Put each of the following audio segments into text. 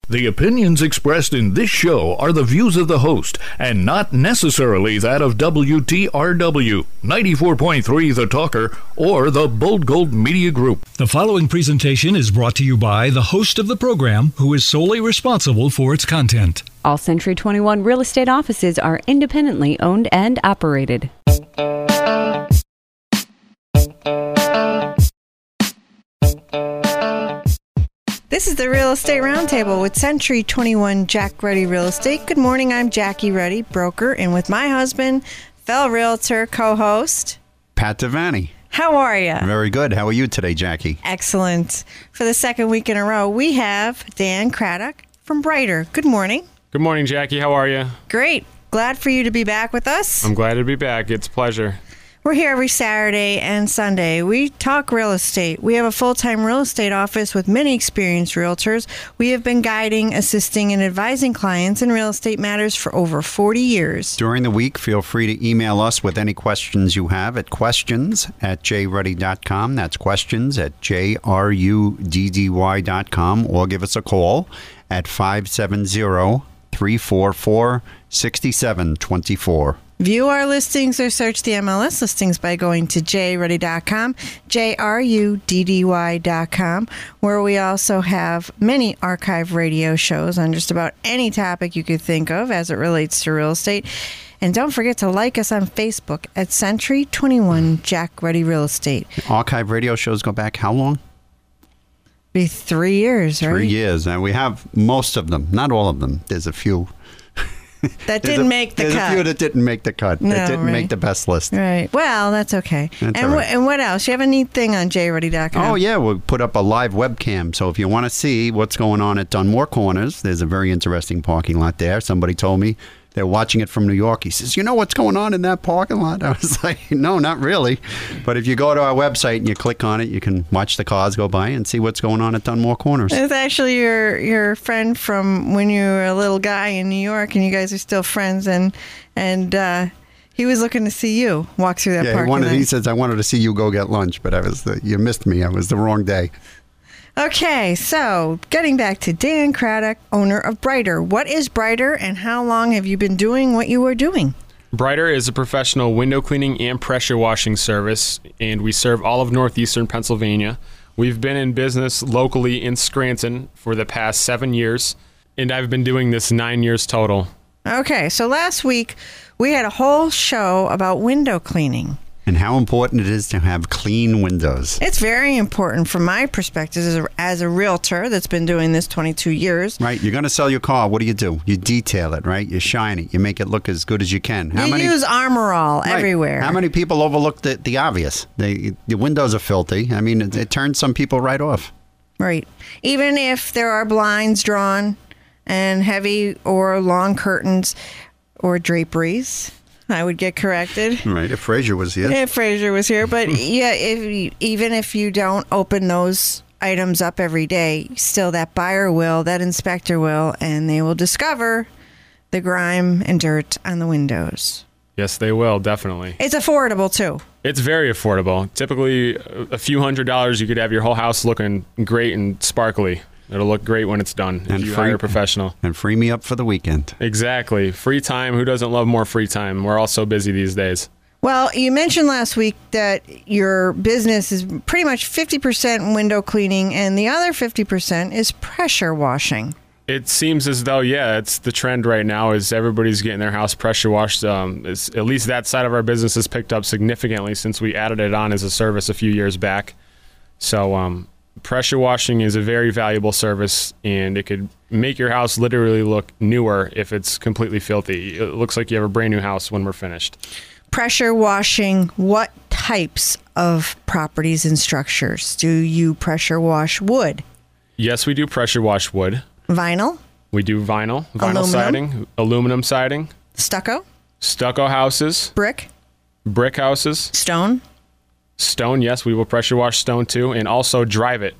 The opinions expressed in this show are the views of the host and not necessarily that of WTRW, 94.3 The Talker, or the Bold Gold Media Group. The following presentation is brought to you by the host of the program, who is solely responsible for its content. All Century 21 real estate offices are independently owned and operated. This is the Real Estate Roundtable with Century 21 Jack Ruddy Real Estate. Good morning, I'm Jackie Ruddy, broker, and with my husband, fellow realtor, co-host, Pat Devaney. How are you? Very good. How are you today, Jackie? Excellent. For the second week in a row, we have Dan Craddock from Brighter. Good morning. Good morning, Jackie. How are you? Great. Glad for you to be back with us. I'm glad to be back. It's a pleasure. We're here every Saturday and Sunday. We talk real estate. We have a full-time real estate office with many experienced realtors. We have been guiding, assisting, and advising clients in real estate matters for over 40 years. During the week, feel free to email us with any questions you have at questions@jruddy.com. That's questions@jruddy.com, or give us a call at 570-344-6724. View our listings or search the MLS listings by going to jruddy.com, jruddy.com, where we also have many archive radio shows on just about any topic you could think of as it relates to real estate. And don't forget to like us on Facebook at Century 21 Jack Ruddy Real Estate. Archive radio shows go back how long? Be 3 years, right? 3 years. And we have most of them, not all of them. There's a few. That didn't make the cut. There's a few that didn't make the cut. No, that didn't right. make the best list. Right. Well, that's okay. That's and, all right. And what else? You have a neat thing on jruddy.com. Oh, yeah. We'll put up a live webcam. So if you want to see what's going on at Dunmore Corners, there's a very interesting parking lot there. Somebody told me they're watching it from New York. He says, you know what's going on in that parking lot? I was like, no, not really. But if you go to our website and you click on it, you can watch the cars go by and see what's going on at Dunmore Corners. It's actually your friend from when you were a little guy in New York, and you guys are still friends, and he was looking to see you walk through that parking lot. He says, I wanted to see you go get lunch, but you missed me. I was the wrong day. Okay, so getting back to Dan Craddock, owner of Brighter. What is Brighter, and how long have you been doing what you were doing? Brighter is a professional window cleaning and pressure washing service, and we serve all of northeastern Pennsylvania. We've been in business locally in Scranton for the past 7 years, and I've been doing this 9 years total. Okay, so last week we had a whole show about window cleaning. And how important it is to have clean windows. It's very important from my perspective as a realtor that's been doing this 22 years. Right. You're going to sell your car. What do? You detail it, right? You shine it. You make it look as good as you can. You use Armor All everywhere. How many people overlook the obvious? The windows are filthy. I mean, it turns some people right off. Right. Even if there are blinds drawn and heavy or long curtains or draperies, I would get corrected. Right, if Fraser was here. But yeah, even if you don't open those items up every day, still that buyer will, that inspector will, and they will discover the grime and dirt on the windows. Yes, they will, definitely. It's affordable, too. It's very affordable. Typically, a few $100s, you could have your whole house looking great and sparkly. It'll look great when it's done if you hire a professional. And free me up for the weekend. Exactly. Free time. Who doesn't love more free time? We're all so busy these days. Well, you mentioned last week that your business is pretty much 50% window cleaning and the other 50% is pressure washing. It seems as though, yeah, it's the trend right now is everybody's getting their house pressure washed. At least that side of our business has picked up significantly since we added it on as a service a few years back. So, pressure washing is a very valuable service, and it could make your house literally look newer if it's completely filthy. It looks like you have a brand new house when we're finished. Pressure washing, what types of properties and structures? Do you pressure wash wood? Yes, we do pressure wash wood. Vinyl? We do vinyl siding, aluminum siding. Stucco houses. Brick houses. Stone, yes, we will pressure wash stone too, and also drive it.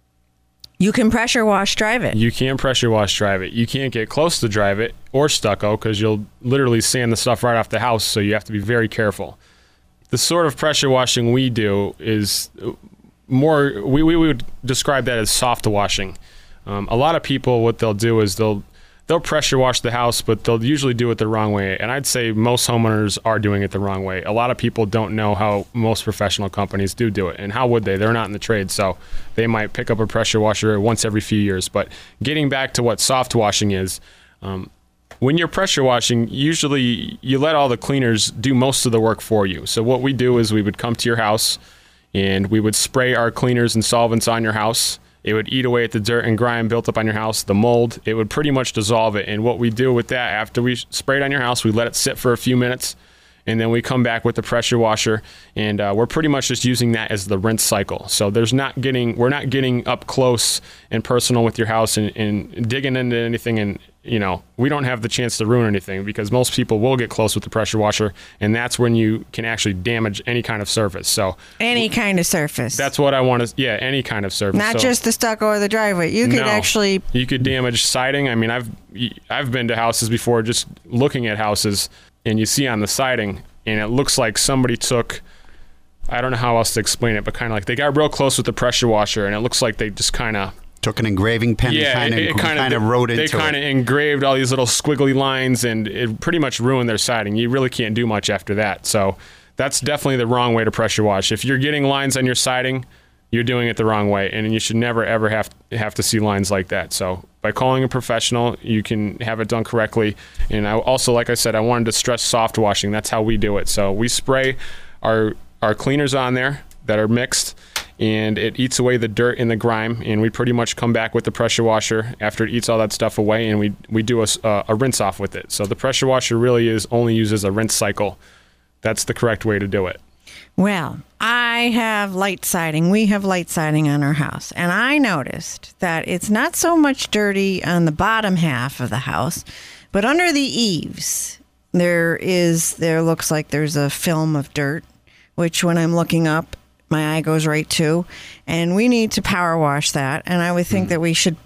You can pressure wash drive it. You can pressure wash drive it. You can't get close to drive it or stucco because you'll literally sand the stuff right off the house, so you have to be very careful. The sort of pressure washing we do is more, we would describe that as soft washing. A lot of people, what they'll do is they'll pressure wash the house, but they'll usually do it the wrong way. And I'd say most homeowners are doing it the wrong way. A lot of people don't know how most professional companies do it. And how would they? They're not in the trade. So they might pick up a pressure washer once every few years. But getting back to what soft washing is, when you're pressure washing, usually you let all the cleaners do most of the work for you. So what we do is we would come to your house and we would spray our cleaners and solvents on your house. It would eat away at the dirt and grime built up on your house, the mold. It would pretty much dissolve it. And what we do with that, after we spray it on your house, we let it sit for a few minutes, and then we come back with the pressure washer, and we're pretty much just using that as the rinse cycle. So we're not getting up close and personal with your house and digging into anything, and we don't have the chance to ruin anything, because most people will get close with the pressure washer, and that's when you can actually damage any kind of surface. So any kind of surface. That's what I want to. Yeah, any kind of surface. Not just the stucco or the driveway. You could damage siding. I mean, I've been to houses before, just looking at houses, and you see on the siding, and it looks like somebody took, I don't know how else to explain it, but kind of like they got real close with the pressure washer, and it looks like they just kind of took an engraving pen and kind of wrote into it. They kind of engraved all these little squiggly lines, and it pretty much ruined their siding. You really can't do much after that. So that's definitely the wrong way to pressure wash. If you're getting lines on your siding, you're doing it the wrong way, and you should never, ever have to see lines like that. So by calling a professional, you can have it done correctly. And I also, like I said, I wanted to stress soft washing. That's how we do it. So we spray our cleaners on there that are mixed, and it eats away the dirt and the grime, and we pretty much come back with the pressure washer after it eats all that stuff away, and we do a rinse off with it. So the pressure washer really is only used as a rinse cycle. That's the correct way to do it. Well, I have light siding. We have light siding on our house, and I noticed that it's not so much dirty on the bottom half of the house, but under the eaves, there looks like there's a film of dirt, which when I'm looking up, my eye goes right to, and we need to power wash that. And I would think that we should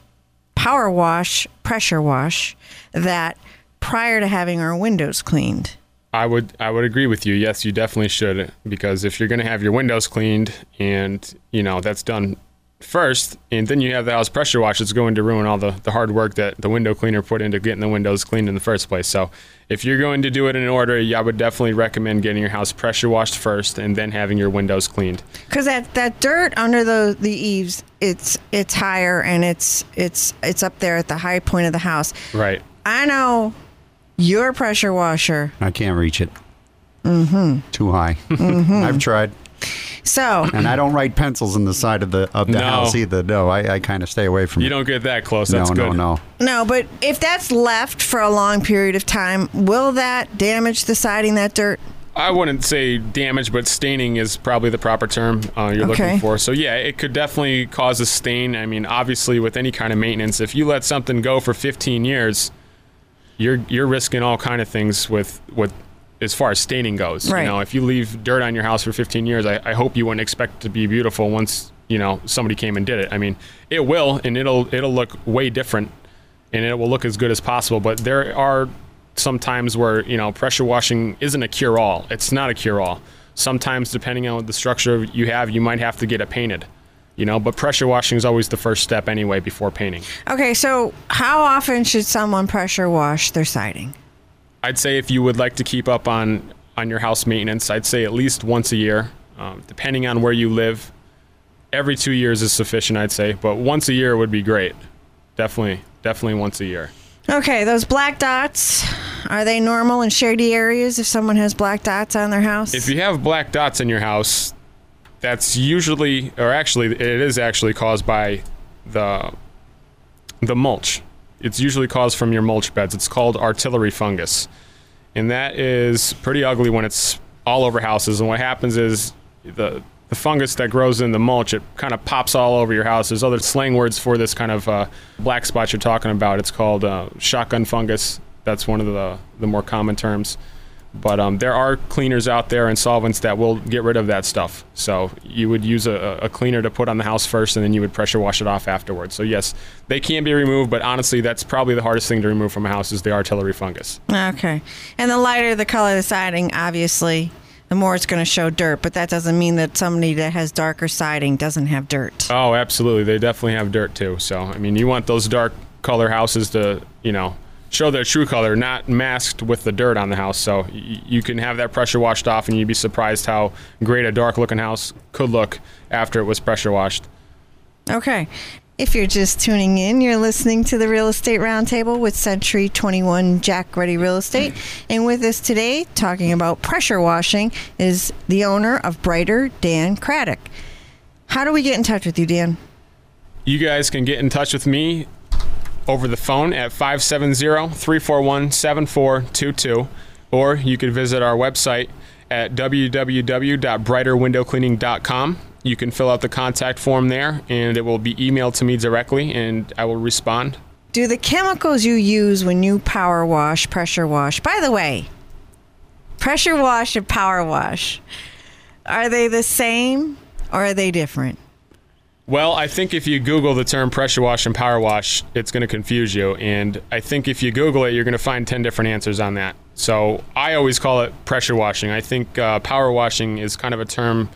pressure wash that prior to having our windows cleaned. I would agree with you. Yes, you definitely should, because if you're going to have your windows cleaned, and that's done first, and then you have the house pressure wash, it's going to ruin all the hard work that the window cleaner put into getting the windows cleaned in the first place. So if you're going to do it in order, I would definitely recommend getting your house pressure washed first and then having your windows cleaned. Because that dirt under the eaves, it's higher, and it's up there at the high point of the house. Right. I know your pressure washer. I can't reach it. Mm-hmm. Too high. Mm-hmm. I've tried. So, and I don't write pencils in the side of the house either. No, I kind of stay away from it. You don't get that close. That's good. No, but if that's left for a long period of time, will that damage the siding, that dirt? I wouldn't say damage, but staining is probably the proper term you're looking for. So yeah, it could definitely cause a stain. I mean, obviously with any kind of maintenance, if you let something go for 15 years, you're risking all kind of things with as far as staining goes. Right. If you leave dirt on your house for 15 years, I hope you wouldn't expect it to be beautiful once, somebody came and did it. I mean, it will, and it'll look way different, and it will look as good as possible. But there are some times where, pressure washing isn't a cure-all. It's not a cure-all. Sometimes, depending on the structure you have, you might have to get it painted. But pressure washing is always the first step anyway before painting. Okay, so how often should someone pressure wash their siding? I'd say if you would like to keep up on your house maintenance, I'd say at least once a year. Depending on where you live, every 2 years is sufficient, I'd say. But once a year would be great. Definitely once a year. Okay, those black dots, are they normal in shady areas if someone has black dots on their house? If you have black dots in your house, that's usually, or actually, it is actually caused by the mulch. It's usually caused from your mulch beds. It's called artillery fungus. And that is pretty ugly when it's all over houses. And what happens is the fungus that grows in the mulch, it kind of pops all over your house. There's other slang words for this kind of black spot you're talking about. It's called shotgun fungus. That's one of the more common terms. But there are cleaners out there and solvents that will get rid of that stuff. So you would use a cleaner to put on the house first, and then you would pressure wash it off afterwards. So yes, they can be removed, but honestly, that's probably the hardest thing to remove from a house is the artillery fungus. Okay. And the lighter the color of the siding, obviously, the more it's going to show dirt. But that doesn't mean that somebody that has darker siding doesn't have dirt. Oh, absolutely. They definitely have dirt too. So, I mean, you want those dark color houses to, show their true color, not masked with the dirt on the house. So you can have that pressure washed off, and you'd be surprised how great a dark looking house could look after it was pressure washed. Okay. If you're just tuning in, you're listening to the Real Estate Roundtable with Century 21 Jack Ready Real Estate. And with us today, talking about pressure washing, is the owner of Brighter, Dan Craddock. How do we get in touch with you, Dan? You guys can get in touch with me over the phone at 570-341-7422, or you could visit our website at www.brighterwindowcleaning.com. You can fill out the contact form there, and it will be emailed to me directly, and I will respond. Do the chemicals you use when you power wash, pressure wash, by the way, pressure wash and power wash, are they the same or are they different? Well, I think if you Google the term pressure wash and power wash, it's going to confuse you. And I think if you Google it, you're going to find 10 different answers on that. So I always call it pressure washing. I think power washing is kind of a term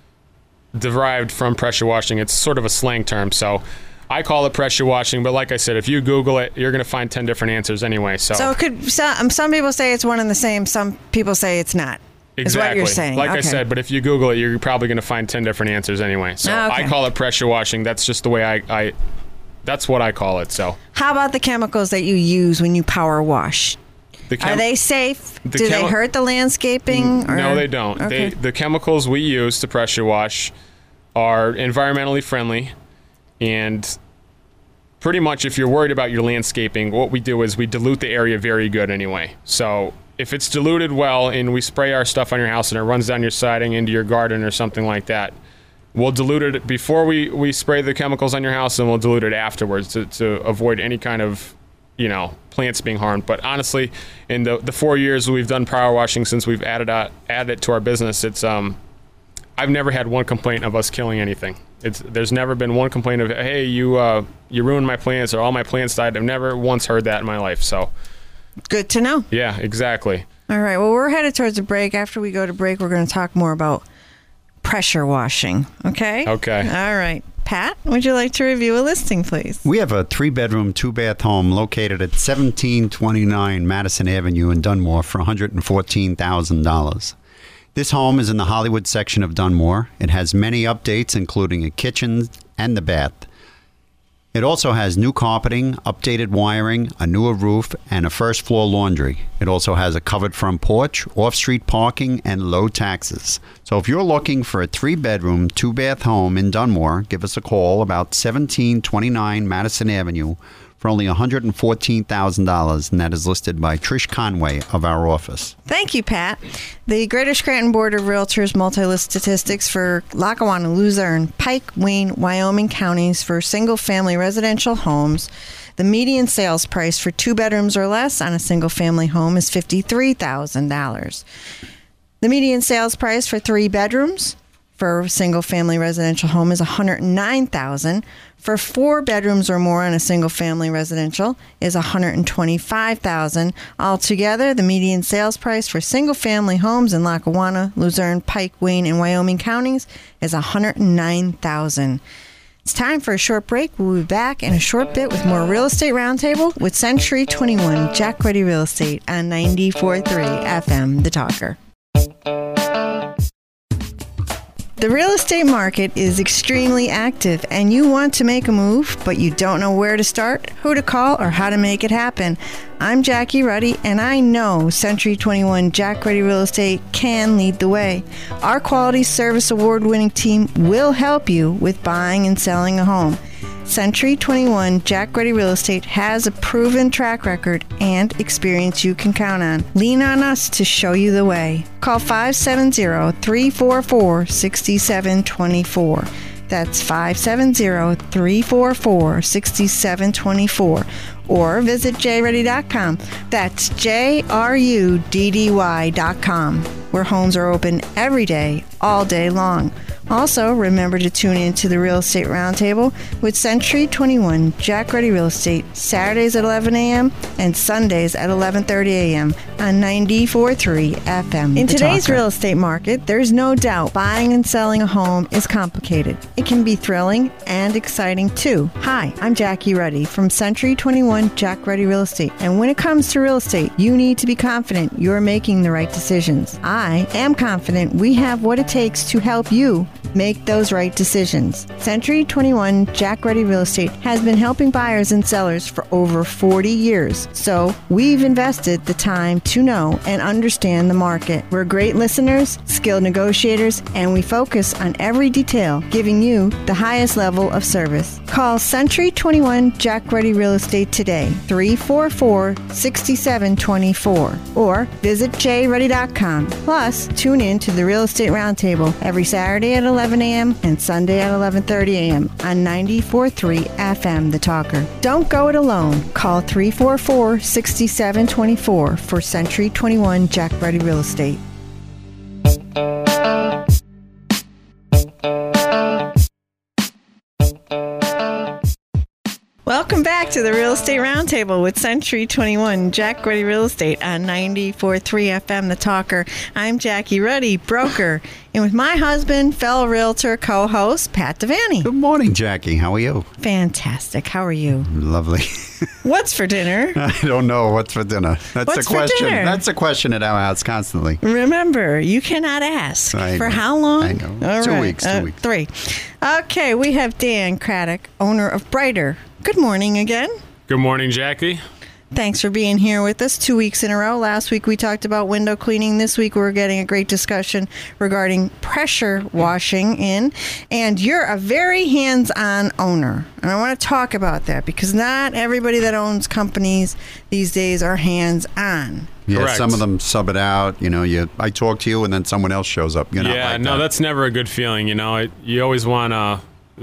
derived from pressure washing. It's sort of a slang term. So I call it pressure washing. But like I said, if you Google it, you're going to find 10 different answers anyway. So it could, some people say it's one and the same. Some people say it's not. Exactly. Is what you're saying. Like okay. I said, but if you Google it, you're probably going to find 10 different answers anyway. So okay. I call it pressure washing. That's just the way I that's what I call it. So how about the chemicals that you use when you power wash? Are they safe? Do they hurt the landscaping? Or? No, they don't. Okay. The chemicals we use to pressure wash are environmentally friendly, and pretty much if you're worried about your landscaping, what we do is we dilute the area very good anyway. So if it's diluted well and we spray our stuff on your house and it runs down your siding into your garden or something like that, we'll dilute it before we spray the chemicals on your house, and we'll dilute it afterwards to avoid any kind of plants being harmed. But honestly, in the 4 years we've done power washing since we've added it to our business, it's I've never had one complaint of us killing anything. There's never been one complaint of, hey, you ruined my plants or all my plants died. I've never once heard that in my life. So good to know. Yeah, exactly. All right. Well, we're headed towards a break. After we go to break, we're going to talk more about pressure washing. Okay? Okay. All right. Pat, would you like to review a listing, please? We have a 3-bedroom, 2-bath home located at 1729 Madison Avenue in Dunmore for $114,000. This home is in the Hollywood section of Dunmore. It has many updates, including a kitchen and the bath. It also has new carpeting, updated wiring, a newer roof, and a first-floor laundry. It also has a covered front porch, off-street parking, and low taxes. So if you're looking for a 3-bedroom, 2-bath home in Dunmore, give us a call about 1729 Madison Avenue for only $114,000, and that is listed by Trish Conway of our office. Thank you, Pat. The Greater Scranton Board of Realtors multi-list statistics for Lackawanna, Luzerne, Pike, Wayne, Wyoming counties for single-family residential homes. The median sales price for 2 bedrooms or less on a single-family home is $53,000. The median sales price for 3 bedrooms for a single-family residential home is $109,000. For 4 bedrooms or more on a single-family residential is $125,000. Altogether, the median sales price for single-family homes in Lackawanna, Luzerne, Pike, Wayne, and Wyoming counties is $109,000. It's time for a short break. We'll be back in a short bit with more Real Estate Roundtable with Century 21 Jack Ready Real Estate on 94.3 FM, The Talker. The real estate market is extremely active, and you want to make a move, but you don't know where to start, who to call, or how to make it happen. I'm Jackie Ruddy, and I know Century 21 Jack Ready Real Estate can lead the way. Our Quality Service Award-winning team will help you with buying and selling a home. Century 21 Jack Ready Real Estate has a proven track record and experience you can count on. Lean on us to show you the way. Call 570-344-6724. That's 570-344-6724. Or visit jruddy.com. That's JRUDDY.com, where homes are open every day, all day long. Also, remember to tune in to the Real Estate Roundtable with Century 21 Jack Ready Real Estate, Saturdays at 11 a.m. and Sundays at 11:30 a.m. on 94.3 FM. In today's real estate market, there's no doubt buying and selling a home is complicated. It can be thrilling and exciting too. Hi, I'm Jackie Ruddy from Century 21 Jack Ruddy Real Estate. And when it comes to real estate, you need to be confident you're making the right decisions. I am confident we have what it takes to help you make those right decisions. Century 21 Jack Ruddy Real Estate has been helping buyers and sellers for over 40 years. So we've invested the time to know and understand the market. We're great listeners, skilled negotiators, and we focus on every detail, giving you the highest level of service. Call Century 21 Jack Ruddy Real Estate today, 344-6724, or visit jruddy.com. Plus, tune in to the Real Estate Roundtable every Saturday at 11 a.m. and Sunday at 11:30 a.m. on 94.3 FM, The Talker. Don't go it alone. Call 344-6724 for Century 21 Jack Ruddy Real Estate. Welcome back to the Real Estate Roundtable with Century 21 Jack Ruddy Real Estate on 94.3 FM, The Talker. I'm Jackie Ruddy, broker, and with my husband, fellow realtor, co-host, Pat Devaney. Good morning, Jackie. How are you? Fantastic. How are you? Lovely. What's for dinner? I don't know what's for dinner. That's What's the question. for dinner? That's a question at our house constantly. Remember, you cannot ask. I For know. how long? I know. All 2 right. weeks. 2 weeks. 3. Okay, we have Dan Craddock, owner of Brighter. Good morning again. Good morning, Jackie. Thanks for being here with us 2 weeks in a row. Last week we talked about window cleaning. This week we're getting a great discussion regarding pressure washing in. And you're a very hands-on owner. And I want to talk about that because not everybody that owns companies these days are hands-on. Yeah, Correct. some of them sub it out. You know, I talk to you and then someone else shows up. You're not Yeah, like no, that. that's never a good feeling. You know, you always want to.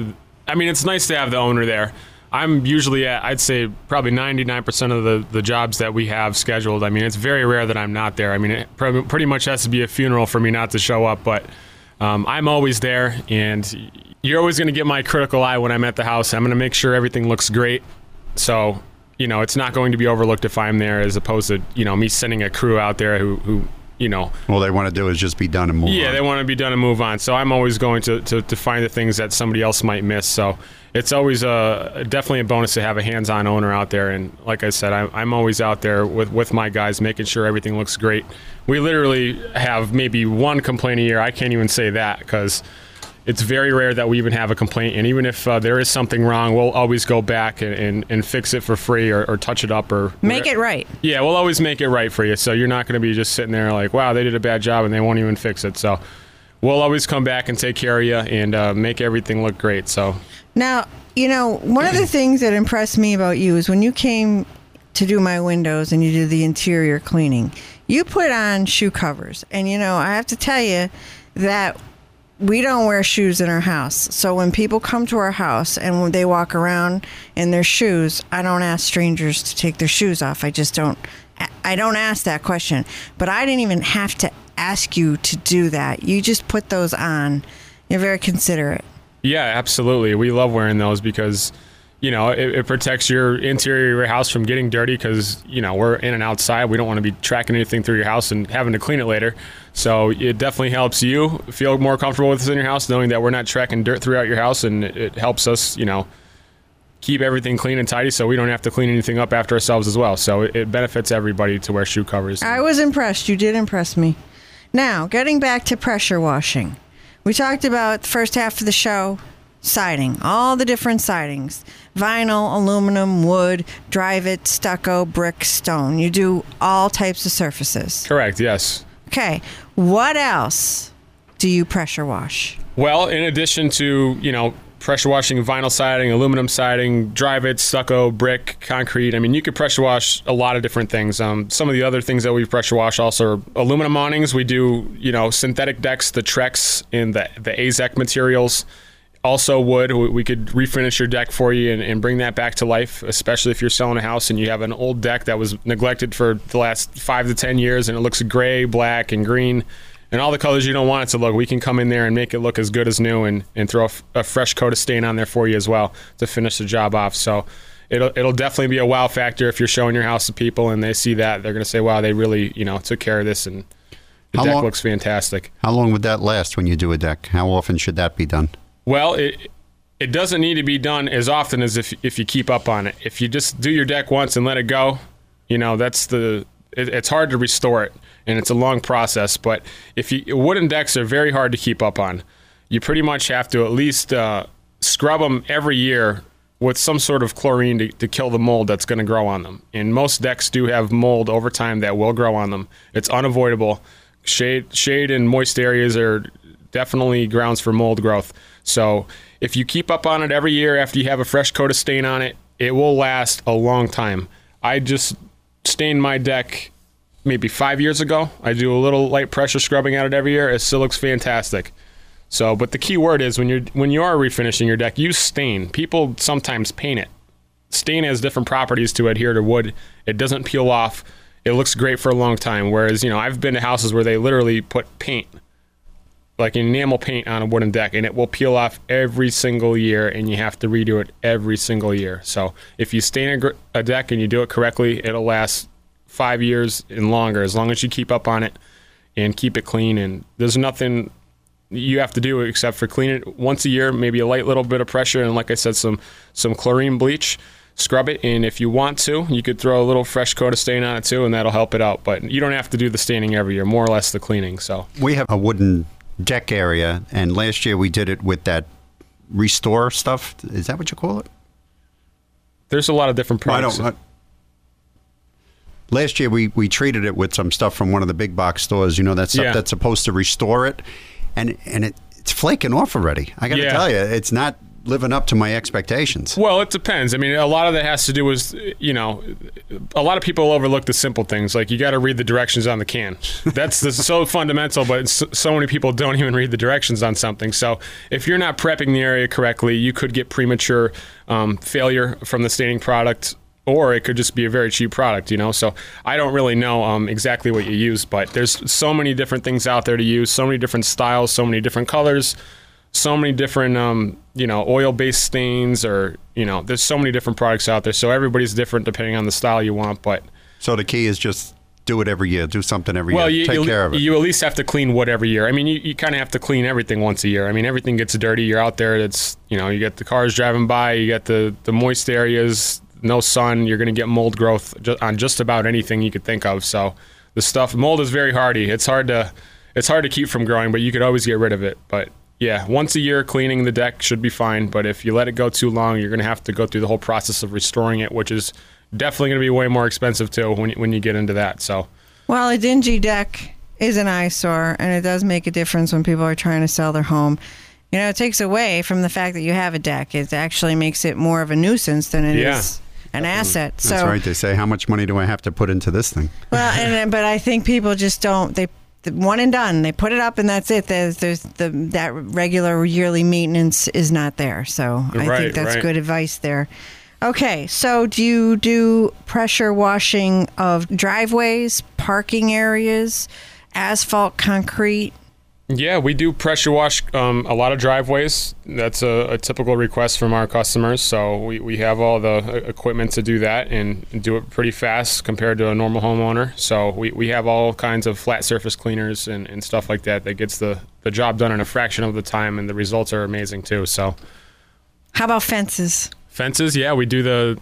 I mean, it's nice to have the owner there. I'm usually at, I'd say, probably 99% of the jobs that we have scheduled. I mean, it's very rare that I'm not there. I mean, it pretty much has to be a funeral for me not to show up, but I'm always there, and you're always going to get my critical eye when I'm at the house. I'm going to make sure everything looks great. So, you know, it's not going to be overlooked if I'm there as opposed to, you know, me sending a crew out there who you know. All they want to do is just be done and move on. Yeah, they want to be done and move on. So I'm always going to find the things that somebody else might miss. So it's always definitely a bonus to have a hands-on owner out there. And like I said, I'm always out there with my guys, making sure everything looks great. We literally have maybe one complaint a year. I can't even say that because it's very rare that we even have a complaint. And even if there is something wrong, we'll always go back and fix it for free or touch it up or Make it right. Yeah, we'll always make it right for you. So you're not going to be just sitting there like, wow, they did a bad job and they won't even fix it. So we'll always come back and take care of you and make everything look great. So Now, you know, one of the things that impressed me about you is when you came to do my windows and you did the interior cleaning, you put on shoe covers. And, you know, I have to tell you that we don't wear shoes in our house. So when people come to our house and when they walk around in their shoes, I don't ask strangers to take their shoes off. I don't ask that question. But I didn't even have to ask you to do that. You just put those on. You're very considerate. yeah, absolutely. We love wearing those because, you know, it protects your interior of your house from getting dirty because, you know, we're in and outside. We don't want to be tracking anything through your house and having to clean it later. So it definitely helps you feel more comfortable with us in your house, knowing that we're not tracking dirt throughout your house, and it helps us, you know, keep everything clean and tidy so we don't have to clean anything up after ourselves as well. So it benefits everybody to wear shoe covers. I was impressed. You did impress me. Now, getting back to pressure washing. We talked about the first half of the show, siding, all the different sidings. Vinyl, aluminum, wood, drive-it, stucco, brick, stone. You do all types of surfaces. Correct, yes. Okay, what else do you pressure wash? Well, in addition to, you know, pressure washing vinyl siding, aluminum siding, drive-it, stucco, brick, concrete. I mean, you could pressure wash a lot of different things. Some of the other things that we pressure wash also are aluminum awnings. We do, you know, synthetic decks, the Trex and the AZEK materials. Also wood. We could refinish your deck for you and bring that back to life, especially if you're selling a house and you have an old deck that was neglected for the last 5 to 10 years and it looks gray, black, and green. And all the colors you don't want it to look, we can come in there and make it look as good as new and throw a fresh coat of stain on there for you as well to finish the job off. So it'll definitely be a wow factor if you're showing your house to people and they see that. They're going to say, wow, they really, took care of this, and the deck looks fantastic. How long would that last when you do a deck? How often should that be done? Well, it doesn't need to be done as often as if you keep up on it. If you just do your deck once and let it go, it's hard to restore it, and it's a long process. But wooden decks are very hard to keep up on. You pretty much have to at least scrub them every year with some sort of chlorine to kill the mold that's going to grow on them. And most decks do have mold over time that will grow on them. It's unavoidable. Shade and moist areas are definitely grounds for mold growth. So if you keep up on it every year after you have a fresh coat of stain on it, it will last a long time. I just stained my deck maybe 5 years ago. I do a little light pressure scrubbing at it every year. It still looks fantastic. So, but the key word is when you are refinishing your deck, use stain. People sometimes paint it. Stain has different properties to adhere to wood. It doesn't peel off. It looks great for a long time. Whereas, I've been to houses where they literally put paint, like enamel paint, on a wooden deck, and it will peel off every single year, and you have to redo it every single year. So if you stain a deck and you do it correctly, it'll last 5 years and longer, as long as you keep up on it and keep it clean. And there's nothing you have to do except for clean it once a year, maybe a light little bit of pressure, and like I said, some chlorine bleach. Scrub it, and if you want to, you could throw a little fresh coat of stain on it too, and that'll help it out. But you don't have to do the staining every year, more or less the cleaning. So we have a wooden deck area, and last year we did it with that Restore stuff. Is that what you call it? There's a lot of different products. Last year we treated it with some stuff from one of the big box stores. That stuff that's supposed to restore it, and it's flaking off already. I got to tell you, it's not living up to my expectations. Well, it depends. I mean, a lot of that has to do with, a lot of people overlook the simple things. Like, you got to read the directions on the can. That's so fundamental, but so many people don't even read the directions on something. So if you're not prepping the area correctly, you could get premature failure from the staining product, or it could just be a very cheap product, So I don't really know exactly what you use, but there's so many different things out there to use, so many different styles, so many different colors, so many different, oil-based stains, or, there's so many different products out there. So everybody's different depending on the style you want. But so the key is just do it every year. Do something every year. Take care of it. You at least have to clean wood every year. I mean, you kind of have to clean everything once a year. I mean, everything gets dirty. You're out there. It's, you get the cars driving by. You get the moist areas, no sun. You're going to get mold growth on just about anything you could think of. So mold is very hardy. It's hard to keep from growing, but you could always get rid of it. But yeah, once a year cleaning the deck should be fine, but if you let it go too long, you're going to have to go through the whole process of restoring it, which is definitely going to be way more expensive too when you get into that. So, well, a dingy deck is an eyesore, and it does make a difference when people are trying to sell their home. It takes away from the fact that you have a deck. It actually makes it more of a nuisance than it is an asset. That's right. They say, how much money do I have to put into this thing? Well, but I think people just don't. One and done. They put it up and that's it. There's that regular yearly maintenance is not there. So I think that's good advice there. Okay, so do you do pressure washing of driveways, parking areas, asphalt, concrete? Yeah, we do pressure wash a lot of driveways. That's a typical request from our customers. So we have all the equipment to do that and do it pretty fast compared to a normal homeowner. So we have all kinds of flat surface cleaners and stuff like that gets the job done in a fraction of the time, and the results are amazing too. So, how about fences? Fences, yeah, we do the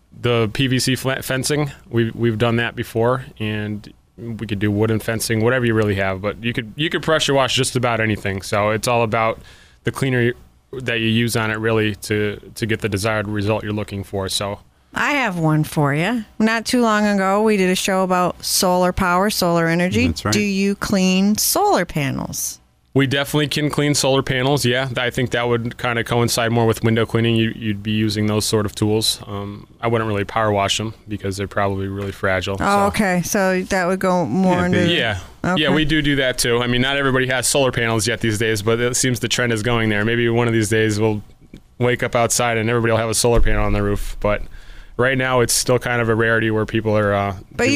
PVC flat fencing. We've done that before, and we could do wooden fencing, whatever you really have, but you could pressure wash just about anything. So it's all about the cleaner that you use on it, really, to get the desired result you're looking for. So I have one for you. Not too long ago, we did a show about solar power, solar energy. That's right. Do you clean solar panels? We definitely can clean solar panels, yeah. I think that would kind of coincide more with window cleaning. You'd be using those sort of tools. I wouldn't really power wash them because they're probably really fragile. Oh, okay. So that would go more into... Yeah. Okay. Yeah, we do that too. I mean, not everybody has solar panels yet these days, but it seems the trend is going there. Maybe one of these days we'll wake up outside and everybody will have a solar panel on their roof. But right now it's still kind of a rarity where people are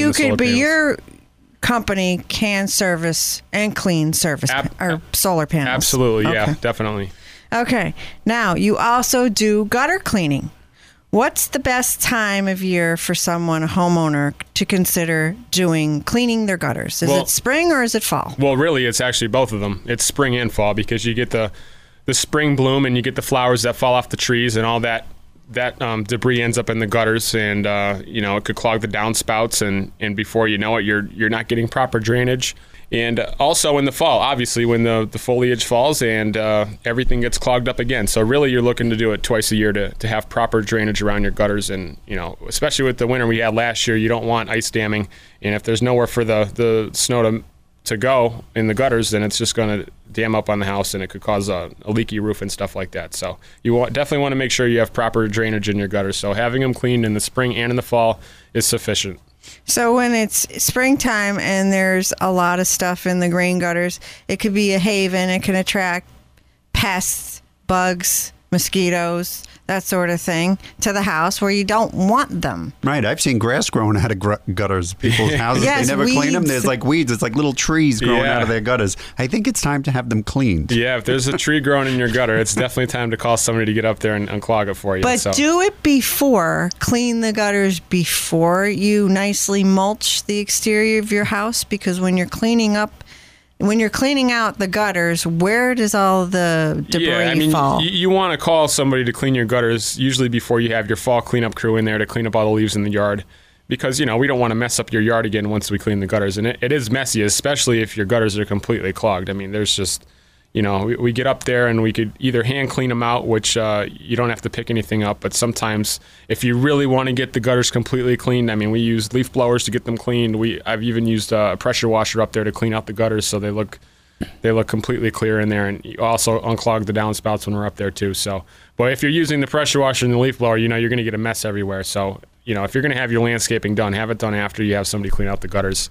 your company can service and clean or solar panels. Absolutely, yeah, definitely. Okay. Now, you also do gutter cleaning. What's the best time of year for someone, a homeowner, to consider cleaning their gutters? Is it spring or is it fall? Well, really, it's actually both of them. It's spring and fall, because you get the spring bloom and you get the flowers that fall off the trees, and all that debris ends up in the gutters, and it could clog the downspouts, and before you know it, you're not getting proper drainage. And also in the fall, obviously, when the foliage falls and everything gets clogged up again. So really, you're looking to do it twice a year to have proper drainage around your gutters. And, especially with the winter we had last year, you don't want ice damming. And if there's nowhere for the snow to go in the gutters, then it's just going to dam up on the house, and it could cause a leaky roof and stuff like that. So you definitely want to make sure you have proper drainage in your gutters. So having them cleaned in the spring and in the fall is sufficient. So when it's springtime and there's a lot of stuff in the grain gutters, it could be a haven. It can attract pests, bugs, mosquitoes, that sort of thing, to the house where you don't want them. Right. I've seen grass growing out of gutters. People's houses, yes, they never clean them. weeds. There's like weeds. It's like little trees growing out of their gutters. I think it's time to have them cleaned. Yeah, if there's a tree growing in your gutter, it's definitely time to call somebody to get up there and unclog it for you. But do it before. Clean the gutters before you nicely mulch the exterior of your house, because when you're cleaning out the gutters, where does all the debris fall? You want to call somebody to clean your gutters usually before you have your fall cleanup crew in there to clean up all the leaves in the yard, because, we don't want to mess up your yard again once we clean the gutters. And it is messy, especially if your gutters are completely clogged. I mean, there's just, we get up there and we could either hand clean them out, which you don't have to pick anything up. But sometimes if you really want to get the gutters completely cleaned, we use leaf blowers to get them cleaned. I've even used a pressure washer up there to clean out the gutters so they look completely clear in there. And you also unclog the downspouts when we're up there too. So, but if you're using the pressure washer and the leaf blower, you're going to get a mess everywhere. So, if you're going to have your landscaping done, have it done after you have somebody clean out the gutters.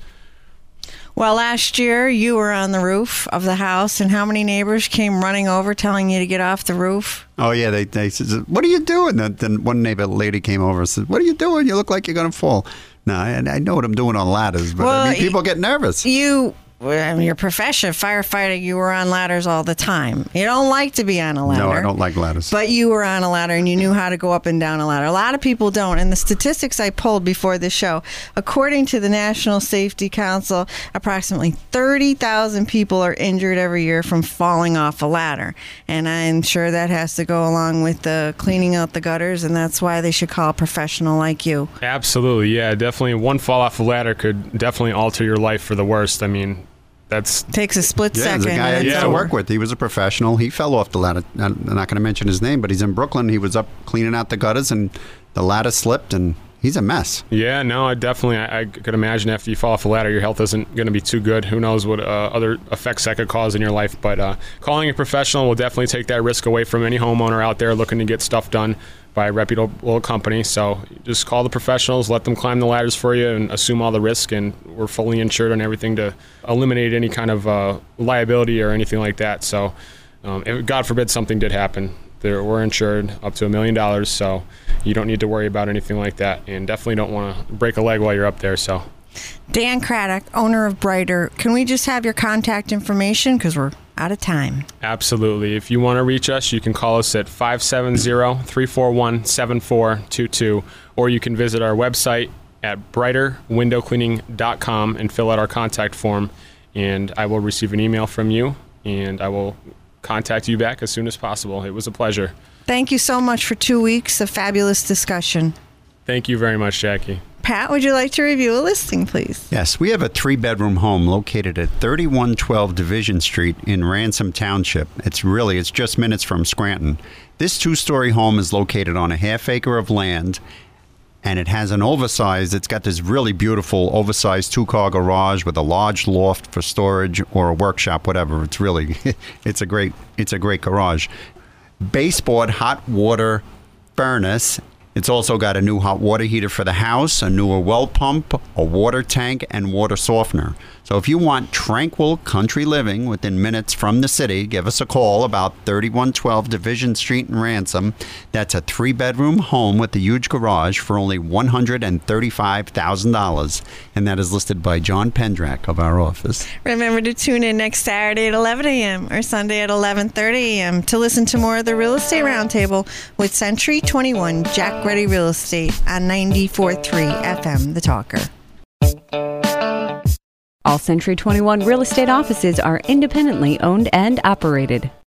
Well, last year you were on the roof of the house, and how many neighbors came running over telling you to get off the roof? Oh, yeah. They said, "What are you doing?" Then one neighbor lady came over and said, "What are you doing? You look like you're going to fall." No, I know what I'm doing on ladders, but people get nervous. Your profession, firefighter, you were on ladders all the time. You don't like to be on a ladder. No, I don't like ladders. But you were on a ladder and you knew how to go up and down a ladder. A lot of people don't. And the statistics I pulled before the show, according to the National Safety Council, approximately 30,000 people are injured every year from falling off a ladder. And I'm sure that has to go along with the cleaning out the gutters, and that's why they should call a professional like you. Absolutely, yeah. Definitely one fall off a ladder could definitely alter your life for the worst. Takes a split second. There's a guy I used to work with. He was a professional. He fell off the ladder. I'm not going to mention his name, but he's in Brooklyn. He was up cleaning out the gutters, and the ladder slipped, and he's a mess. Yeah, no, I could imagine after you fall off a ladder, your health isn't going to be too good. Who knows what other effects that could cause in your life. But calling a professional will definitely take that risk away from any homeowner out there looking to get stuff done by a reputable company. So just call the professionals, let them climb the ladders for you, and assume all the risk. And we're fully insured on everything to eliminate any kind of liability or anything like that. So if, God forbid, something did happen, we're insured up to $1 million. So you don't need to worry about anything like that, and definitely don't want to break a leg while you're up there. So, Dan Craddock, owner of Brighter, can we just have your contact information, because we're out of time? Absolutely. If you want to reach us, you can call us at 570-341-7422, or you can visit our website at brighterwindowcleaning.com and fill out our contact form, and I will receive an email from you, and I will contact you back as soon as possible. It was a pleasure. Thank you so much for 2 weeks of fabulous discussion. Thank you very much, Jackie. Pat, would you like to review a listing, please? Yes, we have a 3-bedroom home located at 3112 Division Street in Ransom Township. It's just minutes from Scranton. This 2-story home is located on a half acre of land, and it has it's got this really beautiful oversized 2-car garage with a large loft for storage or a workshop, whatever. It's a great garage. Baseboard hot water furnace. It's also got a new hot water heater for the house, a newer well pump, a water tank, and water softener. So if you want tranquil country living within minutes from the city, give us a call about 3112 Division Street in Ransom. That's a 3-bedroom home with a huge garage for only $135,000. And that is listed by John Pendrak of our office. Remember to tune in next Saturday at 11 a.m. or Sunday at 11:30 a.m. to listen to more of the Real Estate Roundtable with Century 21 Jack Ready Real Estate on 94.3 FM, The Talker. All Century 21 real estate offices are independently owned and operated.